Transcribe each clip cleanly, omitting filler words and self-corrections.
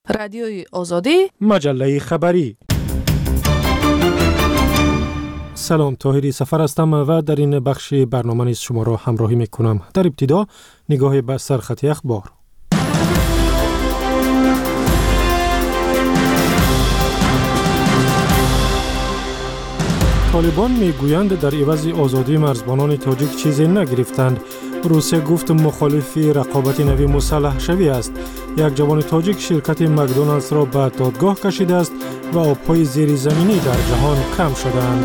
رادیوی آزادی، مجله خبری. سلام، طاهری سفر هستم و در این بخش برنامه نیز شما را همراهی میکنم. در ابتدا نگاه به سرخط اخبار. طالبان میگویند در عوض آزادی مرزبانان تاجیک چیزی نگرفتند. روسیه گفت مخالف رقابت نوی مسلح شوی است. یک جوان تاجیک شرکت مکدونالدز را به دادگاه کشیده است و آب‌های زیر زمینی در جهان کم شدند.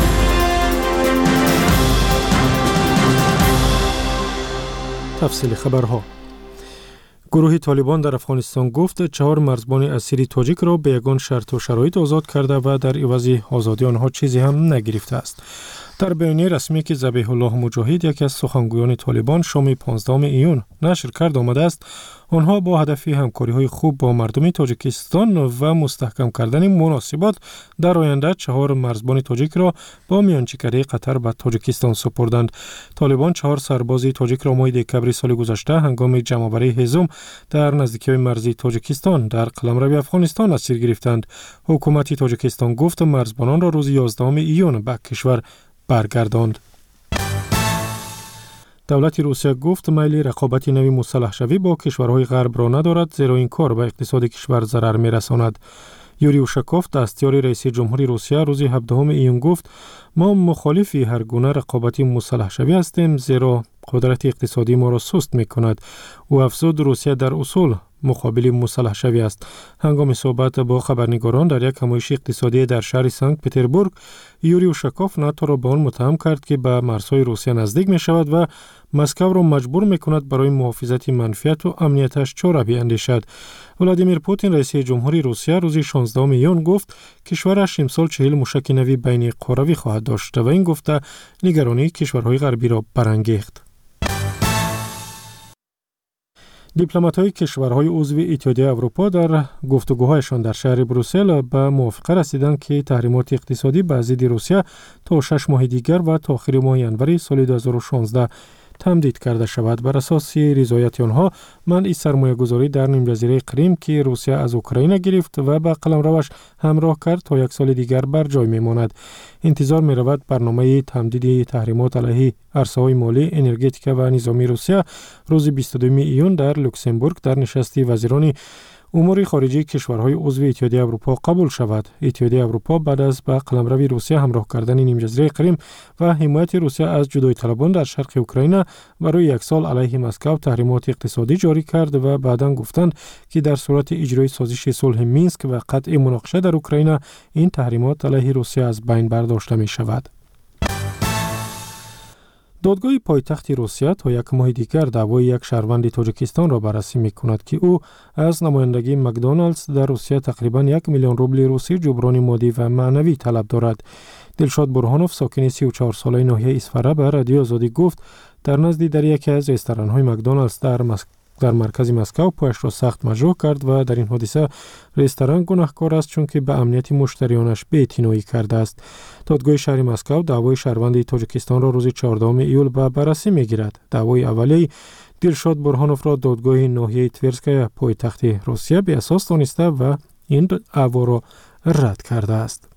تفصیل خبرها. گروه طالبان در افغانستان گفت 4 مرزبان اسیر تاجیک را به یگان شرط و شرایط آزاد کرده و در عوض آزادی آنها چیزی هم نگرفته است. در بیانیه رسمی که ذبیح الله مجاهد، یکی از سخنگویان طالبان، شام 15 ایون نشر کرد آمده است آنها با هدف همکاری‌های خوب با مردم تاجیکستان و مستحکم کردن مناسبات در آینده 4 مرزبان تاجیک را با میانجیگری قطر به تاجیکستان سپردند. طالبان 4 سرباز تاجیک را ماه دکبر سال گذشته هنگام جمع‌آوری هزم در نزدیکی مرزی تاجیکستان در قلمرو افغانستان اسیر گرفتند. حکومت تاجیکستان گفت مرزبانان را روز 11 ایون به کشور برگرداند. دولت روسیه گفت میل رقابت نوی مسلح شوی با کشورهای غرب را ندارد، زیرا این کار به اقتصاد کشور ضرر می‌رساند. یوری اوشاکوف، دستیار رئیس جمهوری روسیه، روز 17 ایون گفت ما مخالف هر گونه رقابت مسلح شوی هستیم، زیرا قدرت اقتصادی ما را سست می‌کند. او افزود روسیه در اصول مقابل مسلح شوی است. هنگام صحبت با خبرنگاران در یک همایش اقتصادی در شهر سنت پتربورگ، یوری اوشاکوف ناتو را به آن متهم کرد که به مرزهای روسیه نزدیک می شود و مسکو را مجبور می کند برای محافظت منفعت و امنیتش چاره بیندیشد. ولادیمیر پوتین، رئیس جمهوری روسیه، روز 16 ایون گفت کشورش امسال 40 موشک نوی بین قوروی خواهد داشت و این گفته نگرانی کشورهای غربی را برانگیخت. دیپلمات‌های کشورهای عضو اتحادیه اروپا در گفتگوهایشان در شهر بروسل به موافقه رسیدند که تحریمات اقتصادی بر ضد روسیه تا 6 ماه دیگر و تا آخر ماه ژانویه سال 2016 تمدید کرده شود. بر اساس رضایت آنها منع سرمایه‌گذاری در نیم‌جزیره کریم که روسیه از اوکراین گرفت و به قلمروش همراه کرد تا 1 سال دیگر بر جای میماند. انتظار می‌رود برنامه تمدید تحریمات علیه عرصه‌های مالی، انرژتیک و نظامی روسیه روز 22 ایون در لوکزامبورگ در نشست وزیران امور خارجه کشورهای عضو اتحادیه اروپا قبول شود. اتحادیه اروپا بعد از به قلمرو روسیه همراه کردن نیم‌جزیره کریم و حمایت روسیه از جدایی طلبان در شرق اوکراین برای 1 سال علیه مسکو تحریمات اقتصادی جاری کرد و بعداً گفتند که در صورت اجرای سازش صلح مینسک و قطع مناقشه در اوکراین این تحریمات علیه روسیه از بین برداشته می شود. دادگاه پایتخت روسیه تا 1 ماه دیگر دعوای یک شهروند تاجیکستان را بررسی می‌کند که او از نمایندگی مکدونالدز در روسیه تقریباً 1 میلیون روبل روسی جبران مادی و معنوی طلب دارد. دلشاد برهانوف، ساکن 34 ساله ناحیه اسفره، به رادیو آزادی گفت در نزد در یکی از رستوران‌های مکدونالدز در مرکز مسکو پایش را سخت مجروح کرد و در این حادثه رستوران گناهکار است چون که به امنیت مشتریانش بی‌اعتنایی کرده است. دادگاه شهر مسکو دعوای شهروند تاجیکستان را روز 14 ایول به بررسی می‌گیرد. دعوای اولیه دلشاد برهانوف را دادگاه ناحیه تورسکای پایتخت روسیه به اساس دانسته و این دعوا را رد کرده است.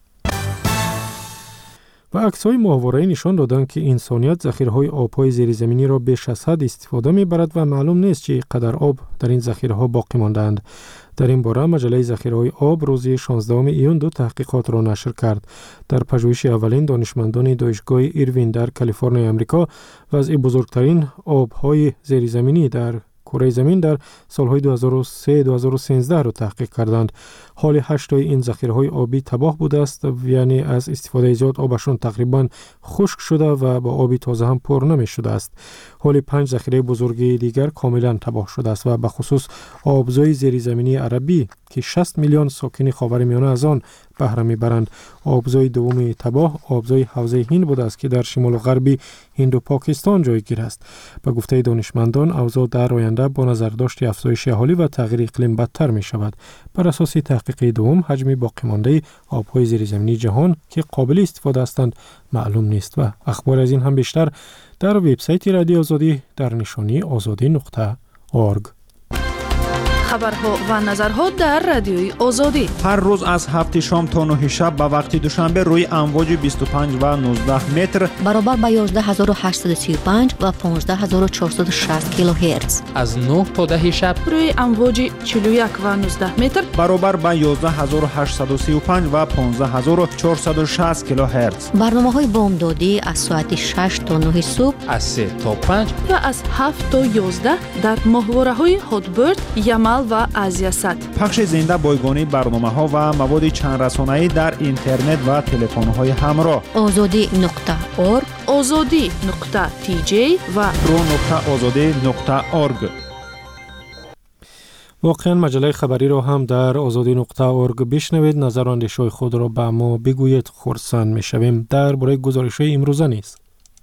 و عکس‌های ماهواره‌ای نشان دادند که انسانیت ذخیره‌های آب‌های زیرزمینی را بیش از حد استفاده می‌برد و معلوم نیست چه قدر آب در این ذخیره‌ها باقی مانده‌اند. در این باره مجله ذخیره‌های آب روز 16 ایون 2 تحقیقات را نشر کرد. در پژوهش اولین دانشمندان دانشگاه ایروین در کالیفرنیا آمریکا وضع بزرگترین آب‌های زیرزمینی در کره زمین در سالهای 2003-2013 را تحقیق کردند. حال 8 این ذخیره‌های آبی تباه بوده است، یعنی از استفاده زیاد آبشون تقریباً خشک شده و با آبی تازه هم پر نمی‌شده است. حال 5 ذخیره بزرگی دیگر کاملاً تباه شده است و به خصوص آبزای زیرزمینی عربی که 60 میلیون ساکن خاورمیانه از آن بهره می‌برند. آبزای دومی تباه آبزای حوزه هند بوده است که در شمال غربی هند و پاکستان جایگیر است. به گفته دانشمندان اوضاع در آینده با نظرداشت افزایش اهالی و تغییر اقلیم بدتر می‌شود. بر اساس تحقیق دوم حجم باقی مانده آب‌های زیرزمینی جهان که قابل استفاده هستند معلوم نیست. و اخبار از این هم بیشتر در وبسایت رادیو آزادی در نشانی azadi.org. خبرها و نظرها در رادیوی آزادی. هر روز از 7 شام تا 9 شب به وقت دوشنبه روی امواج 25 و 19 متر برابر با 11835 و 15460 کیلوهرتز. از 9 تا 10 شب روی امواج 41 و 19 متر برابر با 11835 و 15460 کیلوهرتز. برنامه‌های بامدادی از ساعت 6 تا 9 صبح، از 3 تا 5 و از 7 تا 11 در ماهواره‌های هاتبرد، یمل و آزیاسات. پخش زنده بایگانی برنامه‌ها و مواد چند رسانه‌ای در اینترنت و تلفن‌های همراه. azadi.org، azadi.tj و pro.azadi.org. واقعا مجله خبری را هم در azadi.org بشنوید. نظر و اندیشه‌های خود را به ما بگویید. خرسند می‌شویم. درباره گزارش‌های امروزه نیز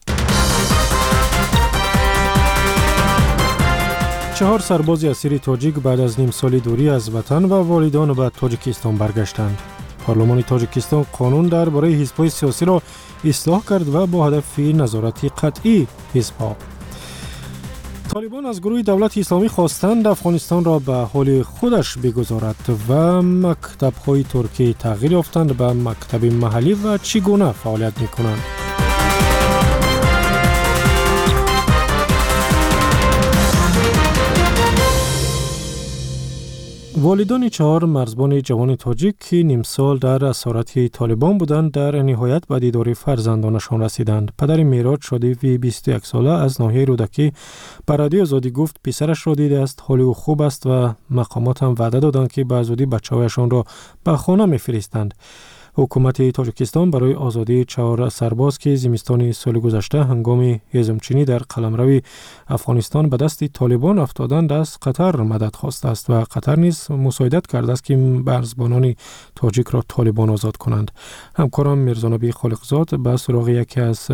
4 سرباز اسیر تاجیک بعد از نیم سالی دوری از وطن و والدان به تاجیکستان برگشتند. پارلمان تاجیکستان قانون درباره حزب‌های سیاسی را اصلاح کرد و با هدف نظارت قطعی حزب‌ها. طالبان از گروه دولت اسلامی خواستند افغانستان را به حال خودش بگذارد و مکتب‌های ترکی تغییر یافتند به مکتب محلی و چگونه فعالیت می‌کنند. والدان 4 مرزبان جوان تاجیک که نیم سال در اسارت طالبان بودند در نهایت به دیدار فرزندانشان رسیدند. پدر میراج شادیوی 21 ساله از ناحیه رودکی به رادیو آزادی گفت پسرش را دیده است، حال او خوب است و مقامات هم وعده دادند که به زودی بچه‌هایشان را به خانه می‌فرستند. حکومت تاجیکستان برای آزادی 4 سرباز که زمستان سال گذشته هنگام هضمچینی در قلمرو افغانستان به دست طالبان افتادند از قطر مدد خواسته است و قطر نیز مساعدت کرده است که مرزبانان تاجیک را طالبان آزاد کنند. همکارم میرزانبی خالقزاد به سراغ یکی از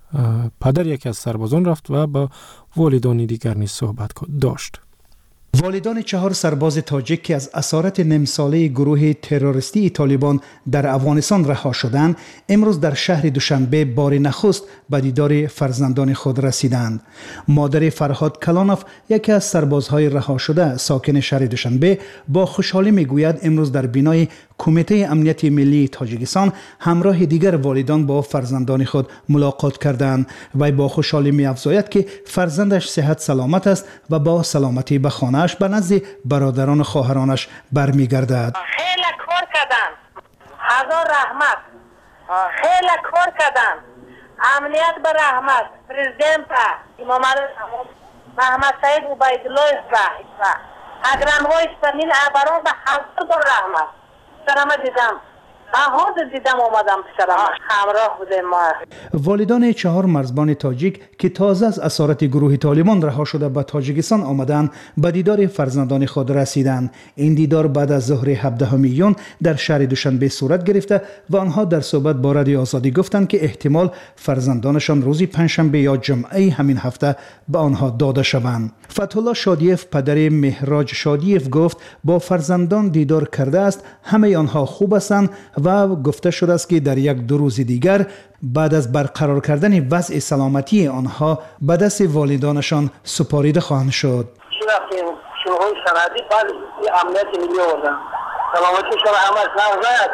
سربازان رفت و با والدان دیگر نیز صحبت داشت. والدان 4 سرباز تاجیک که از اسارت نیم-ساله گروه تروریستی طالبان در افغانستان رها شدند، امروز در شهر دوشنبه بار نخست به دیدار فرزندان خود رسیدند. مادر فرهاد کلانوف، یکی از سربازهای رها شده ساکن شهر دوشنبه، با خوشحالی میگوید امروز در بینای کمیته امنیت ملی تاجیکستان همراه دیگر والدان با فرزندان خود ملاقات کردند و با خوشحالی می‌افزاید که فرزندش صحت سلامت است و با سلامتی به خانه‌اش به نزد برادران و خواهرانش برمیگردد. خیلی کار کردن، هزار رحمت، خیلی کار کردن، امنیت به رحمت، پرزیدنت امام محمد سید عبیدالله و اگران‌های سنین ابران به هزار رحمت. سلامت دیدم، من دیدم اومدم سلامت همراه بودیم ما. والدان 4 مرزبان تاجیک که تازه از اسارت گروه طالبان رها شده به تاجیکستان آمدند به دیدار فرزندان خود رسیدند. این دیدار بعد از ظهر 17 میلیون در شهر دوشنبه صورت گرفته و آنها در صحبت با رادیو آزادی گفتند که احتمال فرزندانشان روز پنجشنبه یا جمعه همین هفته به آنها داده شوند. فتح‌الله شادیف پدر مهراج شادیف گفت با فرزندان دیدار کرده است، همه آنها خوب هستند و گفته شده است که در 1-2 روز دیگر بعد از برقرار کردن وضع سلامتی آنها به دست والدانشان سپاریده خواهند شد. شروع سندی بعد امنیت ملی آوردن سلامتیشان همش نوزه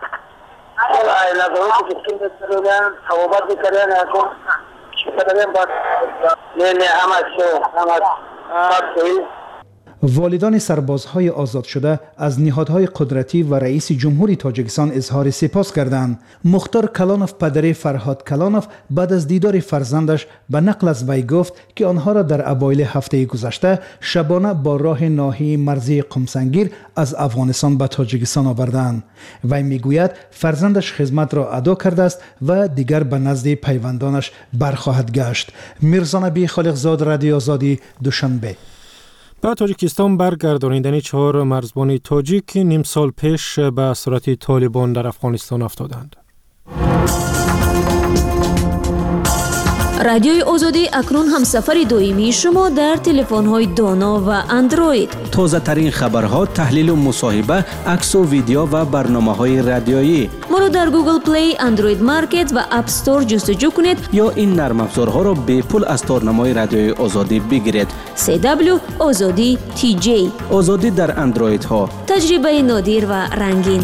اصلا نظراتی که سکین دسترودن صحبت بکردن اکن شکردن بعد نه همش والدان سربازهای آزاد شده از نهادهای قدرتی و رئیس جمهوری تاجیکستان اظهار سپاس کردند. مختار کلانوف پدر فرهاد کلانوف بعد از دیدار فرزندش به نقل از وی گفت که آنها را در اوایل هفته گذشته شبانه با راه ناحیه مرزی قمسنگیر از افغانستان به تاجیکستان آوردند. وی میگوید فرزندش خدمت را ادا کرده است و دیگر به نزد پیوندانش برخواهد گشت. میرزانبی خالقزاد، رادیو آزادی، دوشنبه. به تاجیکستان برگردانیدن 4 مرزبان تاجیک که نیم سال پیش به اسارت طالبان در افغانستان افتادند. رادیوی آزادی اکنون همسفر دائمی شما در تلفن‌های دانا و اندروید. تازه ترین خبرها، تحلیل و مصاحبه، عکس و ویدیو و برنامه‌های رادیویی. ما رو در گوگل پلی، اندروید مارکت و اپ استور جستجو کنید یا این نرم افزارها را به پول از تارنمای رادیوی آزادی بگیرید. CW آزادی TJ. آزادی در اندروید ها. تجربه نادر و رنگین.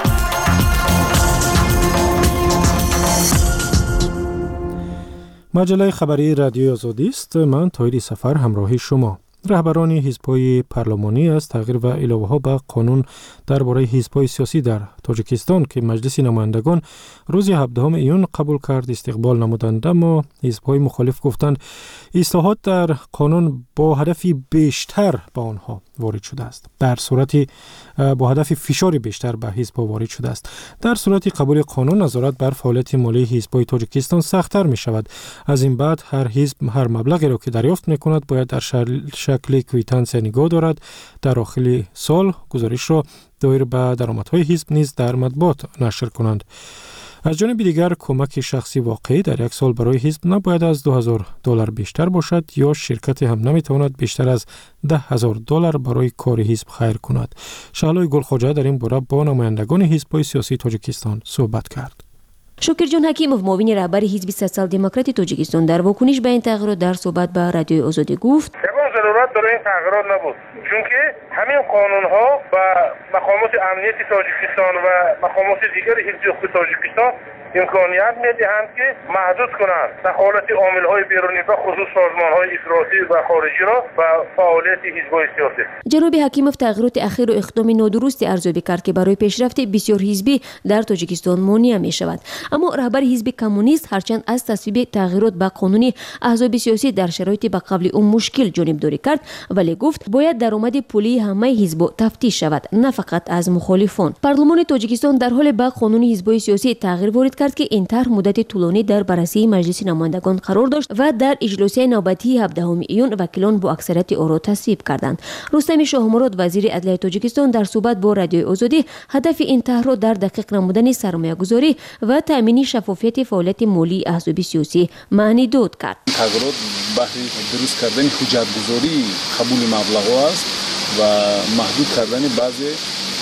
مجله خبری رادیوی آزادی است. من طاهر سفر همراهی شما. رهبران حزب‌های پارلمانی از تغییر و علاوه‌ها به قانون درباره حزب‌های سیاسی در تاجیکستان که مجلس نمایندگان روز 17 ایون قبول کرد استقبال نمودند، اما حزب‌های مخالف گفتند اصلاحات در قانون با هدفی بیشتر به آنها وارد شده است. در صورتی با هدف فشار بیشتر به حزب‌ها وارد شده است. در صورت قبول قانون نظارت بر فعالیت مالی حزب‌های تاجیکستان سخت‌تر می‌شود. از این بعد هر حزب هر مبلغی را که دریافت می‌کند باید در شکل کویتانس نگاه دارد. در آخر سال گزارش را دایر به درآمدهای حزب نیز در مطبوعات نشر کنند. از جانب دیگر کمک شخصی واقعی در یک سال برای حزب نباید از $2000 بیشتر باشد یا شرکت هم نمیتواند بیشتر از $10,000 برای کار حزب خیر کند. شعلای گلخواجه در این باره با نمایندگان حزب‌های سیاسی تاجیکستان صحبت کرد. شکر جان حکیمов معاون رهبر حزب سوسیال دموکراتی تاجیکستان در واکنش به این تغییرات در صحبت با رادیوی آزادی گفت ضرورت داره این تغییرات نبود، چون که همین قانون ها و مقامات امنیتی تاجیکستان و مقامات دیگر حزب تاجیکستان امکانیت میدهند که محدود کنند دخالت عامل‌های بیرونی به خصوص سازمان‌های افراطی و خارجی را و فعالیت حزب‌های سیاسی. جناب حکیمов تغییرات اخیر و اقدام نادرستی ارزیابی کرد که برای پیشرفت بسیار حزبی در تاجیکستان مانع می‌شود. اما رهبر حزب کمونیست هرچند از تصویب تغییرات به قانون احزاب سیاسی در شرایط به قبل اون مشکل جانبداری کرد، ولی گفت باید درآمد پولی همه حزب تفتیش شود، نه فقط از مخالفان. پارلمان تاجیکستان در حال به قانون حزب‌های سیاسی تغییر وارد کرد که این طرح مدت طولانی در بررسی مجلس نمایندگان قرار داشت و در اجلاس نوبتی 17 ایون وکیلان با اکثریت آرا تصویب کردند. رستم شاهمراد وزیر عدلیه تاجیکستان در صحبت با رادیوی آزادی هدف این طرح را در دقیق نمودن سرمایه‌گذاری و تامین شفافیت فعالیت مالی احزاب سیاسی معنی داد کرد. تغییرات بحث درست کردن حجت‌گذاری قبول مبلغ‌ها است و محدود کردن بعضی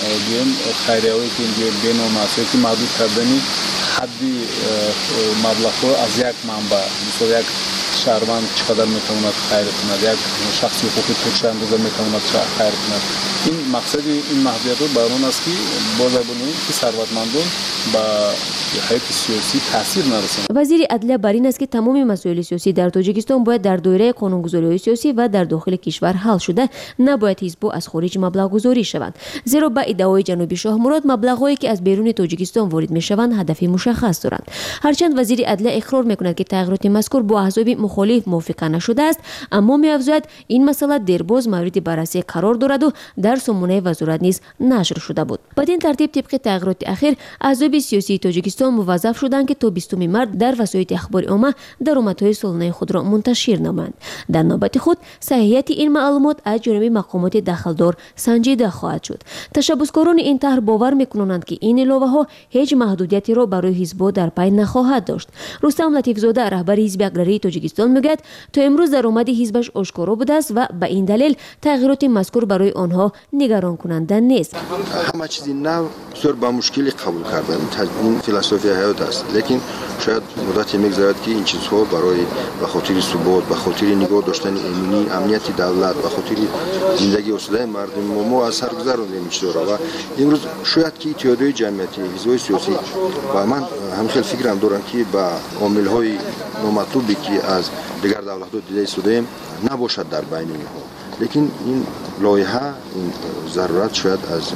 خیریه‌هایی که بین‌المللی که محدود کردن حدی مبلغ‌ها از یک منبع، مثلا یک شهروند چقدر میتواند خیر کند، یک شخص حقوقی چه اندازه میتواند خیر کند. این مقصد این محدودیت بر آن است که بازرگانی که ثروتمندان با حیات سیاسی تاثیر نرساند. وزیر عدلیه بر این است که تمام مسائل سیاسی در تاجیکستان باید در دایره قانونگذاری سیاسی و در داخل کشور حل شده، نباید حزب‌ها از خارج مبلغ گذاری شوند. زیرا به ادعای جناب شاهمراد مبلغ‌هایی که از بیرون تاجیکستان وارد میشوند هدف مشخص دارند. هرچند وزیر عدلیه اقرار میکند که تغییرات مذکور با احزاب مخالف موافقه نشده است، اما می‌افزاید این مسئله دیرباز مورد بررسی قرار دارد و در سمونه وزارت نیز نشر شده بود. بدین ترتیب طبق تغییرات اخیر احزاب سیاسی تاجیکستان موظف شدند که تا 20 مارس در وسایل اخبار عامه درآمدهای سالانه خود را منتشر نمایند. در نوبت خود صحیحیت این معلومات از جانب مقامات دخلدار سنجیده خواهد شد. تشبثکاران این طرح باور می‌کنند که این علاوه‌ها هیچ محدودیتی را برای حزب‌ها در پی نخواهد داشت. رستم لطیف‌زاده رهبر حزب اگراری تاجیکستان میگوید تا امروز درآمد حزبش آشکارا بوده است و به این دلیل تغییرات مذکور برای آنها نگران کننده نیست. همه چیزی نو بسیار با مشکلی قبول کردن این فلسفه حیات است، لیکن شاید مدتی میگذرد که این چیزها برای به خاطر ثبات، به خاطر نگاه داشتن امنیت دولت، به خاطر زندگی آسوده مردم ما از سر گذراندیم میشه و امروز شاید که اتحادیه جمعیتی حزب‌های سیاسی و من همخیل فکرم دارم که با عامل‌های نامطلوبی که از دیگر دولت‌ها دیده شده نباشد در بین اینها، لیکن این لایحه این ضرورت شاید از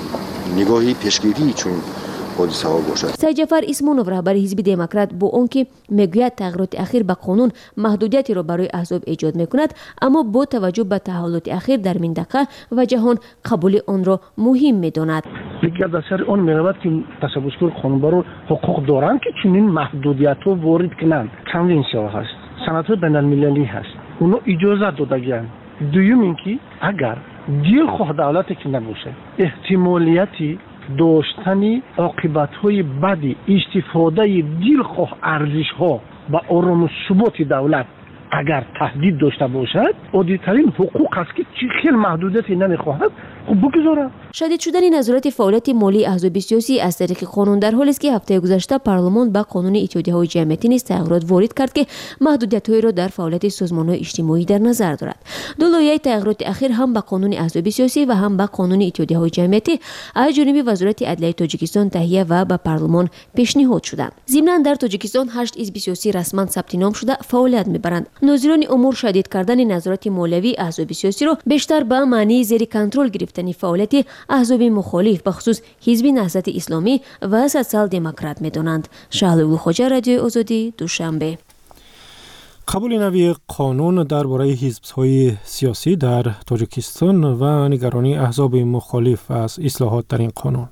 نگاهی پیشگیری چون حادثه ها باشد. سید جعفر اسمونوف رهبر حزب دموکرات با آنکه میگوید تغییرات اخیر به قانون محدودیتی را برای احزاب ایجاد میکند، اما با توجه به تحولات اخیر در منطقه و جهان قبول آن را مهم میداند. دیگر در سر آن میرود که تشبثکار قانونبر حقوق دارند که چنین محدودیت ها وارد کنند. کنونسیا هست، سندهای بین المللی هست، اونو اجازه دادگیان. دوم اینکه اگر دلخواه دولتی که نباشه احتمالیتی داشتن عاقبت‌های بدی استفاده دلخواه ارزش‌ها با آرام و ثبات دولت اگر تهدید داشته باشد، عادی‌ترین حقوق است که خیلی محدودیتی نمیخواهد خب بگذاره. شدید شدن نظارت فعالیت مالی احزاب سیاسی از طریق قانون در حالی است که هفته گذشته پارلمان به قانون اتحادیه‌های جمعیتی نیز تغییرات وارد کرد که محدودیت‌هایی را در فعالیت سازمان‌های اجتماعی در نظر دارد. دو لایحه تغییرات اخیر هم به قانون احزاب سیاسی و هم به قانون اتحادیه‌های جمعیتی از جانب وزارت عدلیه تاجیکستان تهیه و به پارلمان پیشنهاد شدند. ضمناً در تاجیکستان 8 حزب سیاسی رسما ثبت نام شده فعالیت می‌برند. ناظران امور شدید کردن نظارت مالیوی احزاب سیاسی را بیشتر به معنی زیر کنترل گرفتن فعالیت احزاب مخالف به خصوص حزب نهضت اسلامی و سوسیال دموکرات می‌دانند. شهلو خوجا، رادیوی آزادی، دوشنبه. قبول نوی قانون درباره حزب‌های سیاسی در تاجیکستان و نگرانی احزاب مخالف از اصلاحات در این قانون.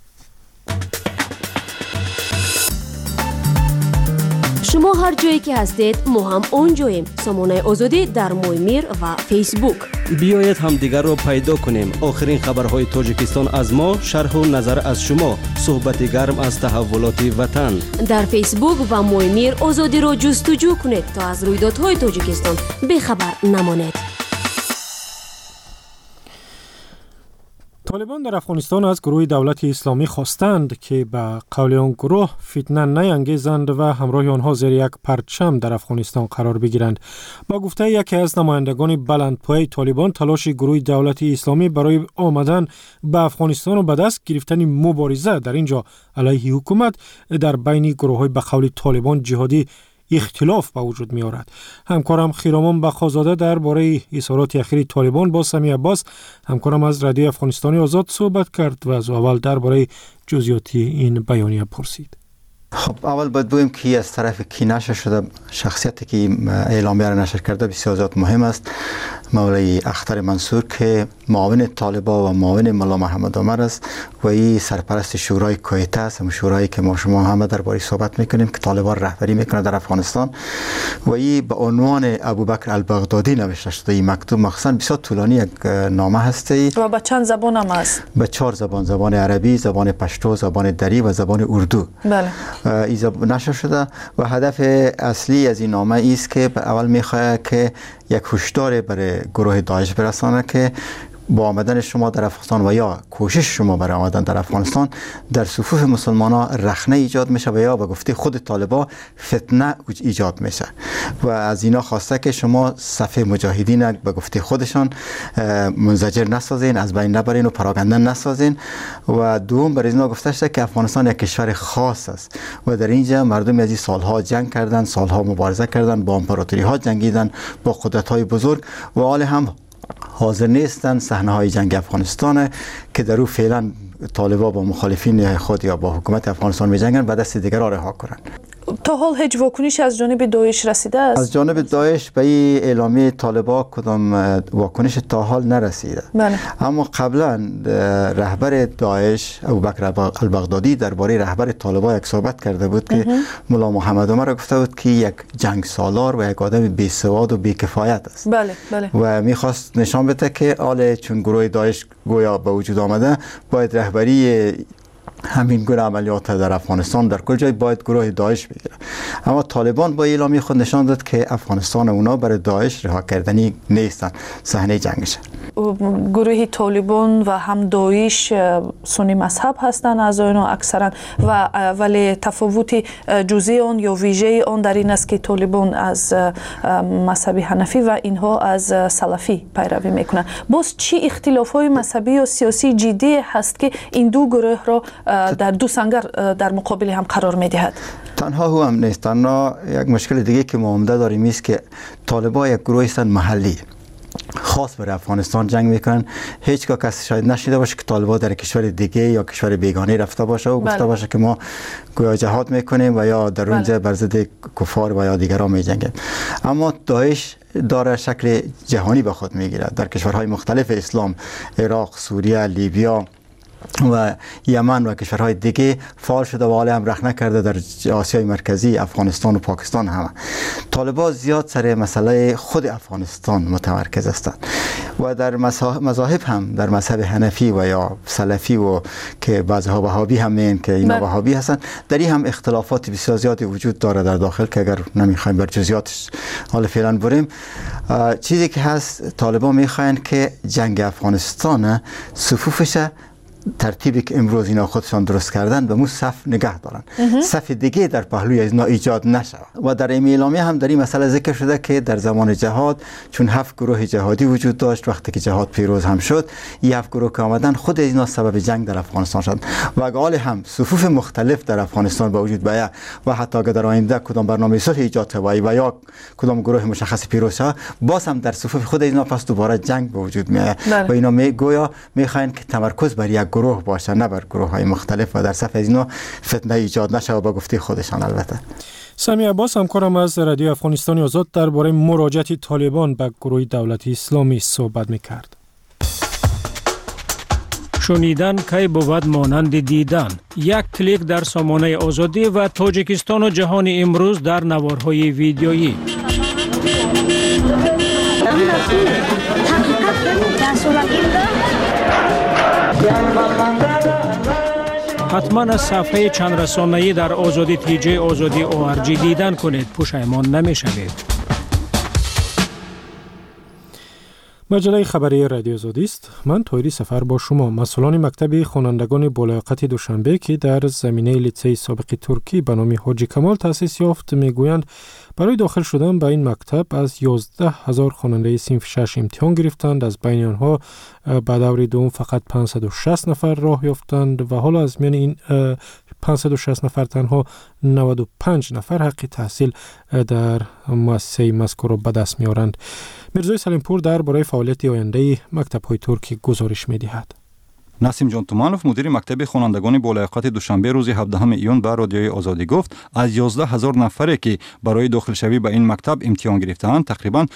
شما هر جایی که هستید ما هم اونجاییم. سامانه آزادی در مویمیر و فیسبوک. بیایید هم دیگر رو پیدا کنیم. آخرین خبرهای تاجیکستان از ما، شرح و نظر از شما، صحبت گرم از تحولات وطن. در فیسبوک و مویمیر آزادی رو جستجو کنید تا از رویدادهای تاجیکستان بخبر نمانید. طالبان در افغانستان از گروه دولت اسلامی خواستند که به قول آن گروه فتنه نیانگیزند و همراه آنها زیر یک پرچم در افغانستان قرار بگیرند. با گفته یکی از نمایندگان بلندپایه طالبان، تلاش گروه دولت اسلامی برای آمدن به افغانستان و به دست گرفتن مبارزه در اینجا علیه حکومت در بین گروه‌های به قول طالبان جهادی اختلاف به وجود می آورد. همکارم خیرامان بخازاده درباره اظهارات اخیر طالبان با سمی عباس، همکارم از رادیو افغانستانی آزاد صحبت کرد و از اول درباره جزئیات این بیانیه پرسید. خب اول باید بگویم که از طرف کی نشر شده، شخصیتی که اعلامیه را نشر کرده بسیار زیاد مهم است. مولوی اختر منصور که معاون طالبان و معاون ملا محمد عمر است و این سرپرست شورای کویته است، هم شورایی که ما شما همه درباره صحبت میکنیم که طالبان رهبری میکنه در افغانستان، و این به عنوان ابوبکر البغدادی نوشته شده. این مکتوب مخصوصا بسیار طولانی یک نامه هستی و به چند زبان هم است؟ به 4 زبان، زبان عربی، زبان پشتو، زبان دری و زبان اردو. بله. نشر شده و هدف اصلی از این نامه است که اول میخواد که یک هشدار برای گروه داعش برسانه که با آمدن شما در افغانستان و یا کوشش شما برای آمدن در افغانستان در صفوف مسلمانان رخنه ایجاد میشه و یا به گفته خود طالبان فتنه ایجاد میشه و از اینا خواسته که شما صف مجاهدین به گفته خودشان منزجر نسازین، از بین نبرین و پراکنده نسازین. و دوم برای اینا گفته شده که افغانستان یک کشور خاص است و در اینجا مردم از این سالها جنگ کردن، سالها مبارزه کردن، با امپراتوری ها جنگیدن، با قدرت های بزرگ و حال هم حاضر نیستن صحنه های جنگ افغانستان که در او فعلا طالبان با مخالفین خود یا با حکومت افغانستان می جنگن و دست دیگر را رها کنند. تا حال هیچ واکنشی از جانب داعش رسیده است؟ از جانب داعش به این اعلامیه طالبان کدام واکنش تا حال نرسیده. بله. اما قبلا رهبر داعش ابوبکر البغدادی درباره رهبر طالبان یک صحبت کرده بود که ملا محمد عمر گفته بود که یک جنگ سالار و یک آدم بی‌سواد و بی‌کفایت است. بله بله. و میخواست نشان بده که آله چون گروه داعش گویا به وجود آمده باید رهبری همین گونه عملیات در افغانستان در کل جای باید گروه داعش بگیره. اما طالبان با اعلامیه خود نشان داد که افغانستان اونا برای داعش رها کردنی نیستن، صحنه جنگشه. گروه طالبان و هم داعش سنی مذهب هستند از اینا اکثرا و ولی تفاوت جزئی آن یا ویژه آن در این است که طالبان از مذهب حنفی و اینها از سلفی پیروی میکنند. باز چی اختلاف‌های مذهبی و سیاسی جدی هست که این دو گروه را در دو سنگر در مقابل هم قرار میدهد؟ تنها هم نیست، تنها یک مشکل دیگه که ما عمده داریم است که طالبان یک گروه هستند محلی خاص برای افغانستان جنگ میکنن. هیچگاه کسی شاید نشیده باشه که طالبان در کشور دیگه یا کشور بیگانه رفته باشه و گفته باشه که ما گویا جهاد میکنیم و یا در اونجا بر ضد کفار و یا دیگران میجنگیم. اما داعش داره شکل جهانی به خود میگیره در کشورهای مختلف اسلام، عراق، سوریه، لیبیا و یمن و کشورهای دیگه فعال شده و حالا هم رخنه کرده در آسیای مرکزی، افغانستان و پاکستان. همه طالبان زیاد سر مسئله خود افغانستان متمرکز هستند و در مذاهب هم در مذهب حنفی و یا سلفی و که بعضها وهابی هم میگن که اینا وهابی هستن، در این هم اختلافات بسیار زیادی وجود داره در داخل که اگر نمیخوایم بر جزئیاتش حال فعلا بریم. چیزی که هست طالبان میخواین که جنگ افغانستان صفوفش ترتیبی که امروز اینا خودشان درست کردن به مو صف نگه دارن، صف دیگه در پهلوی از اینا ایجاد نشه. و در این اعلامیه هم در این مسئله ذکر شده که در زمان جهاد چون 7 گروه جهادی وجود داشت، وقتی که جهاد پیروز هم شد، این 7 گروه که آمدن خود اینا سبب جنگ در افغانستان شد و اگر هم صفوف مختلف در افغانستان به وجود بیاید و حتی اگر در آینده کدام برنامه صلح ایجاد شود و یا کدام گروه مشخص پیروز شود، باز هم در صفوف خود اینا پس دوباره جنگ به وجود میاد و اینا گویا میخواین که تمرکز بر یک گروه باشه نه بر گروه های مختلف و در صف از اینا فتنه ایجاد نشه و با گفته خودشان. البته سمی عباس همکارم از رادیو افغانستان آزاد درباره مراجعت طالبان به گروه دولت اسلامی صحبت میکرد. شنیدن کی بود مانند دیدن. یک کلیک در سامانه آزادی و تاجیکستان و جهان امروز در نوارهای ویدیویی. حتما از صفحه چند رسانه‌ای در آزادی تیجی آزادی ORG دیدن کنید، پشیمان نمی‌شوید. مجله خبری رادیو آزادی است. من طاهری سفر با شما. مسئولان مکتب خوانندگان بالایقت دوشنبه که در زمینه لیسه سابق ترکی به نام حاجی کمال تأسیس یافت میگویند برای داخل شدن به این مکتب از 11,000 خواننده صنف 6 امتحان گرفتند. از بین آنها به دور دوم فقط 560 نفر راه یافتند و حالا از میان این 560 نفر تنها 95 نفر حق تحصیل در مؤسسه مذکور را به دست می‌آورند. میرزای سلیمپور درباره فعالیت آینده مکتب‌های ترکی گزارش می‌دهد. نسیم جان تومانوف مدیر مکتب خوانندگان بالایقت دوشنبه روز 17 ایون به رادیوی آزادی گفت از 11,000 نفری که برای داخل شوی به این مکتب امتحان گرفتند تقریبا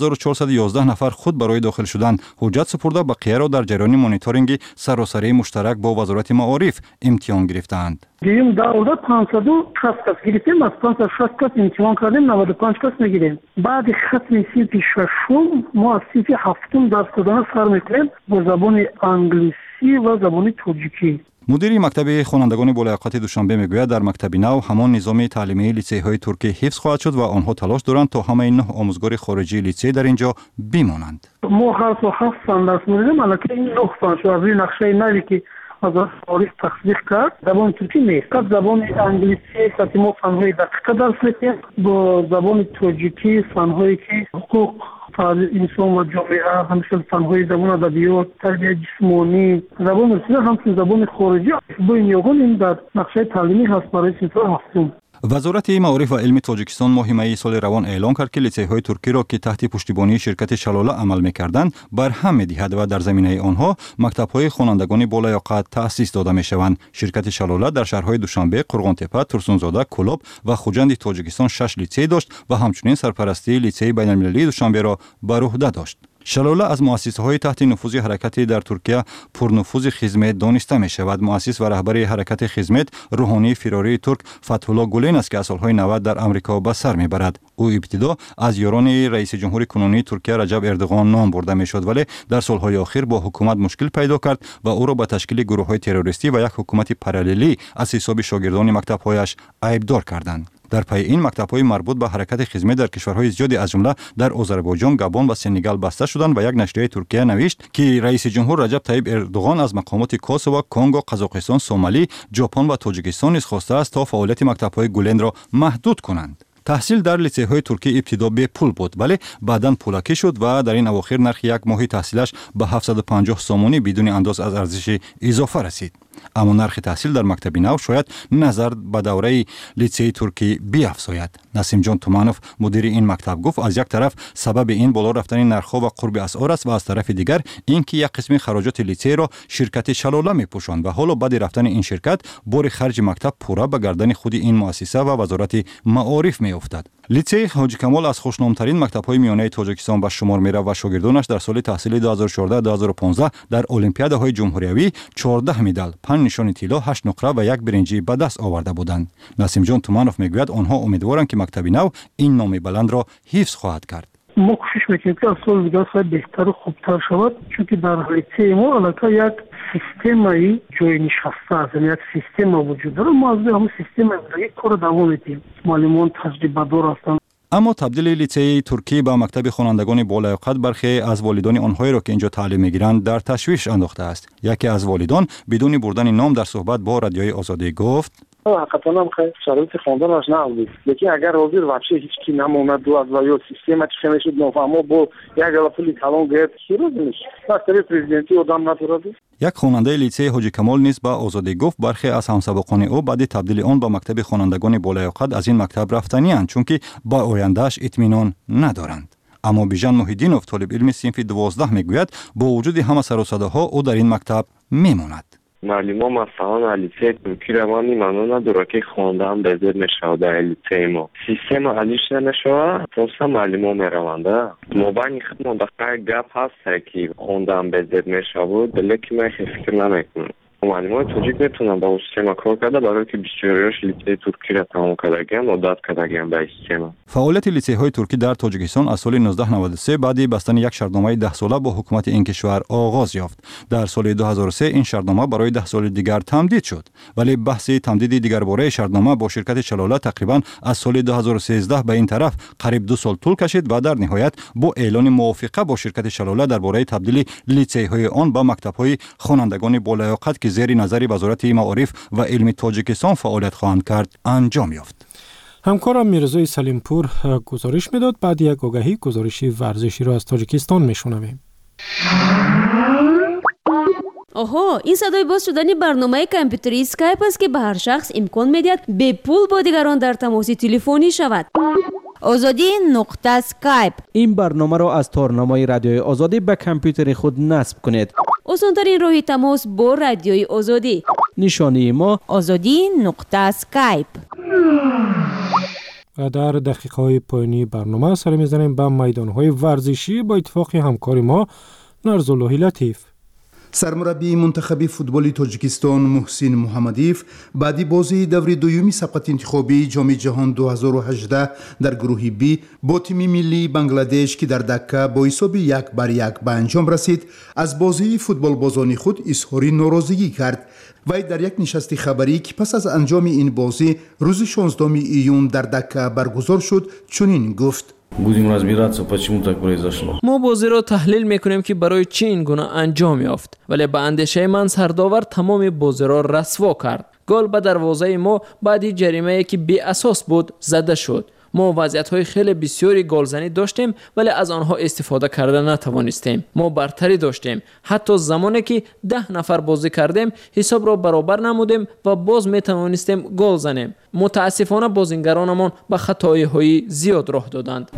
2411 نفر خود برای داخل شدن حجت سپرده، بقیه را در جریان مانیتورینگ سراسری مشترک با وزارت معارف امتحان گرفتند. گیریم دولت 560 کس گرفتیم، از 560 کس امتحان کردیم 95 کس میگیریم. بعد ختم صنف ششم ما از صنف هفتم درس دادن سر میکنیم با زبان انگلیسی و زبان تاجیکی. مدیر مکتب خوانندگان بالایقت دوشنبه میگوید در مکتب نو همان نظام تعلیمی لیسه های ترکی حفظ خواهد شد و آنها تلاش دارند تا همه 9 آموزگار خارجی لیسه در اینجا بمانند. ما هر سو 7 سال درس میدیم، البته این 9 سال شو از نقشه نوی که از تاریخ تصدیق کرد زبان ترکی نیست، زبان انگلیسی که ما فنهای دقیق درس میدیم، با زبان تاجیکی فنهایی که حقوق انسان و جامعه، همچنین فنهای زبان ادبیات، تربیت جسمانی، زبان رسمی، همچنین زبان خارجی با این یگان این در نقشه تعلیمی هست برای صنف هفتم. وزارت معارف و علم تاجیکستان ماه می سال روان اعلام کرد که لیسه های ترکی را که تحت پشتیبانی شرکت شلاله عمل می‌کردند برهم می‌دهد و در زمینه آنها مکتب‌های خوانندگان بالایقت تأسیس داده می‌شوند. شرکت شلاله در شهرهای دوشنبه، قرغان‌تپه، ترسونزاده، کلاب و خوجند تاجیکستان 6 لیسه داشت و همچنین سرپرستی لیسه بین‌المللی دوشنبه را بر عهده داشت. شلاله از مؤسسه‌های تحت نفوذ حرکت در ترکیه پرنفوذ خدمت دانسته می شود. مؤسس و رهبر حرکت خدمت روحانی فراری ترک فتح‌الله گولین است که از سال‌های 90 در آمریکا به سر می‌برد. او ابتدا از یاران رئیس جمهور کنونی ترکیه رجب اردوغان نام برده می‌شد، ولی در سال‌های اخیر با حکومت مشکل پیدا کرد و او را به تشکیل گروه‌های تروریستی و یک حکومت پاراللی از حساب شاگردان مکتب‌هایش عیبدار کردند. در پی این مکتب‌های مربوط به حرکت خدمت در کشورهای زیادی از جمله در آذربایجان، گابون و سنگال بسته شدند و یک نشریه ترکیه نوشت که رئیس جمهور رجب طیب اردوغان از مقامات کوسوو، کنگو، قزاقستان، سومالی، ژاپن و تاجیکستان نیز خواسته است تا فعالیت مکتب‌های گولن را محدود کنند. تحصیل در لیسه های ترکی ابتدا به پول بود، ولی بعداً پولکی شد و در این اواخر نرخ یک ماهی تحصیلش به 750 سومونی بدون انداز از ارزش اضافه رسید. اما نرخ تحصیل در مکتب نو شاید نظر به دوره لیسه ترکی بیافزاید. نسیم جان تومانوف مدیر این مکتب گفت از یک طرف سبب این بالا رفتن نرخ‌ها و قرب اسعار است و از طرف دیگر اینکه یک قسم خراجات لیسه را شرکت شلاله می‌پوشاند و حالا بعد رفتن این شرکت بار خرج مکتب پورا به گردن خود این مؤسسه و وزارت معارف می‌افتد. لیسه حاجی کمال از خوشنام‌ترین مکتب‌های میانه تاجیکستان به شمار می‌رود و شاگردانش در سال تحصیلی 2014-2015 در المپیادهای جمهوریوی 14 مدال، 5 نشان طلا، 8 نقره و 1 برنجی به دست آورده بودند. نسیم جان تومانوف میگوید آنها امیدوارند که مکتب نو این نام بلند را حفظ خواهد کرد. ما کوشش میکنیم که از سال دیگر شاید بهتر و خوبتر شود، چون که در لیسه ما البته یک سیستمی جای نشسته است، یعنی یک سیستم وجود داره. ما از همون سیستم یک کار دوام میدیم. معلمان تجربه دار هستند. اما تبدیل لیسه ترکی به مکتب خوانندگان بالایقت برخی از والدان آنهایی را که اینجا تعلیم میگیرند در تشویش انداخته است. یکی از والدان بدون بردن نام در صحبت با رادیوی آزادی گفت: حقیقتا هم خیلی شرایط خواندنش نبود، لیکن اگر حاضر واقعا هیچ کی نموند و از یا سیستم چه نشد نفهمو با یک غلطی کلام گرفت شروع میشه. وقتی پرزیدنتی آدم نداره. یک خواننده لیسه حاجی کمال نیز با آزادی گفت برخی از همسبقان او بعد تبدیل آن به مکتب خوانندگان بالایقت از این مکتب رفتنی اند، چون که با آیندهش اطمینان ندارند. اما بیژن محیدینوف طالب علم صنف 12 میگوید با وجود همه سر و صداها او در این مکتب میماند. معلمان مثلا لیسه ترکی روانی منو نداره که خواندن بهتر نشود در لیسه ما. سیستم علیش نشود، پس معلمان میروند. مبانی خدمت دقیق گپ هست که خواندن بهتر نشود، ولی من فکر نمیکنم. معلمان تاجیک میتونن با سیستم کار کرده برای که 24 لیسه ترکی را تمام کردن و داد کردن به سیستم. فعالیت لیسه های ترکی در تاجیکستان از سال 1993 بعد بستن یک شرطنامه 10 ساله با حکومت این کشور آغاز یافت. در سال 2003 این شرطنامه برای 10 سال دیگر تمدید شد، ولی بحث تمدید دیگر باره شرطنامه با شرکت شلاله تقریبا از سال 2013 به این طرف قریب 2 سال طول کشید و در نهایت با اعلان موافقه با شرکت شلاله درباره تبدیل لیسه های آن به مکتب های خوانندگان بالایقت که زیر نظر وزارت معارف و علم تاجیکستان فعالیت خواهند کرد انجام یافت. همکارم میرزای سلیمپور گزارش میداد. بعد یک آگهی گزارشی ورزشی را از تاجیکستان میشنویم. این صدای باز شدن برنامه کامپیوتری اسکایپ است که به هر شخص امکان میدهد به پول با دیگران در تماس تلفنی شود. azadi.skype این برنامه را از تارنامه رادیوی آزادی به کامپیوتر خود نصب کنید. آسان‌ترین راه تماس با رادیوی آزادی. نشانی ما azadi.skype. و در دقیقه‌های پایانی برنامه سر می‌زنیم به میدان‌های ورزشی با اتفاق همکار ما نرزالله لطیف. سرمربی منتخب فوتبال تاجیکستان محسن محمدیف بعد بازی دور دومی سبقت انتخابی جام جهان 2018 در گروه بی با تیم ملی بنگلادش که در دکه با حساب 1-1 به انجام رسید از بازی فوتبال بازان خود اظهار ناراضگی کرد. وی در یک نشست خبری که پس از انجام این بازی روز 16 ایون در دکه برگزار شد چنین گفت: ما بازی را تحلیل میکنیم که برای چی این گونه انجام یافت، ولی به اندیشه من سرداور تمام بازی را رسوا کرد. گل به دروازه ما بعد جریمه‌ای که بی اساس بود زده شد. ما وضعیت‌های خیلی بسیاری گلزنی داشتیم ولی از آنها استفاده کرده نتوانستیم. ما برتری داشتیم. حتی زمانی که 10 نفر بازی کردیم حساب را برابر نمودیم و باز میتوانستیم گل زنیم. متاسفانه بازیگرانمان به خطاهای زیاد راه دادند.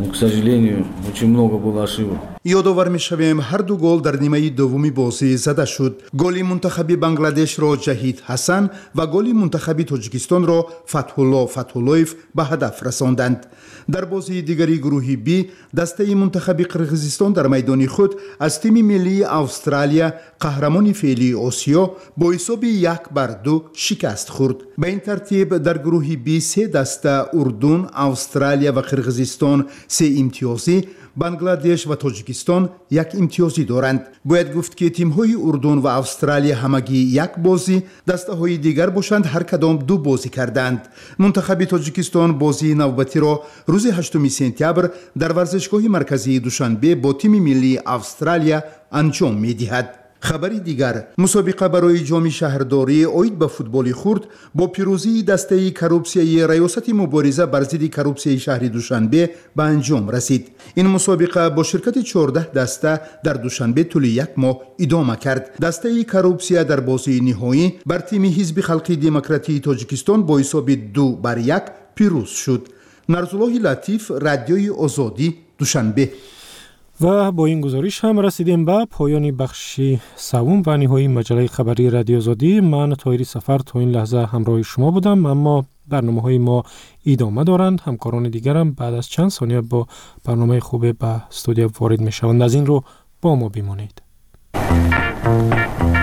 یادآور می‌شویم هر دو گل در نیمه دومی بازی زده شد. گل منتخب بنگلادش را جهید حسن و گل منتخب تاجیکستان را فتح‌اللهیف به هدف رساندند. در بازی دیگری گروه بی دسته منتخب قرقیزستان در میدان خود از تیم ملی استرالیا قهرمان فعلی آسیا با حساب 1-2 شکست خورد. به این ترتیب در گروه بی 3 دسته اردن، استرالیا و قرقیزستان 3 امتیازی، بنگلادش و تاجیکستان 1 امتیازی دارند. باید گفت که تیم‌های اردن و استرالیا همگی 1 بازی، دسته‌های دیگر باشند هر کدام 2 بازی کردند. منتخب تاجیکستان بازی نوبتی را روز 8 سپتامبر در ورزشگاه مرکزی دوشنبه با تیم ملی استرالیا انجام می‌دهد. خبری دیگر، مسابقه برای جام شهرداری اید به فوتبال خرد با پیروزی دسته کروپسیای ریاست مبارزه بر ضد کروپسی شهر دوشنبه به انجام رسید. این مسابقه با شرکت 14 دسته در دوشنبه طول 1 ماه ادامه کرد. دسته کروپسیا در بازی نهایی بر تیم حزب خلقی دموکراتی تاجیکستان با حساب 2-1 پیروز شد. نرزالله لطیف، رادیوی آزادی، دوشنبه. و با این گزارش هم رسیدیم به پایان بخش سوم و نهایی مجله خبری رادیو آزادی. من طاهری سفر تا این لحظه همراه شما بودم، اما برنامه‌های ما ادامه دارند. همکاران دیگرم بعد از چند ثانیه با برنامه خوب به استودیو وارد می‌شوند. از این رو با ما بمانید.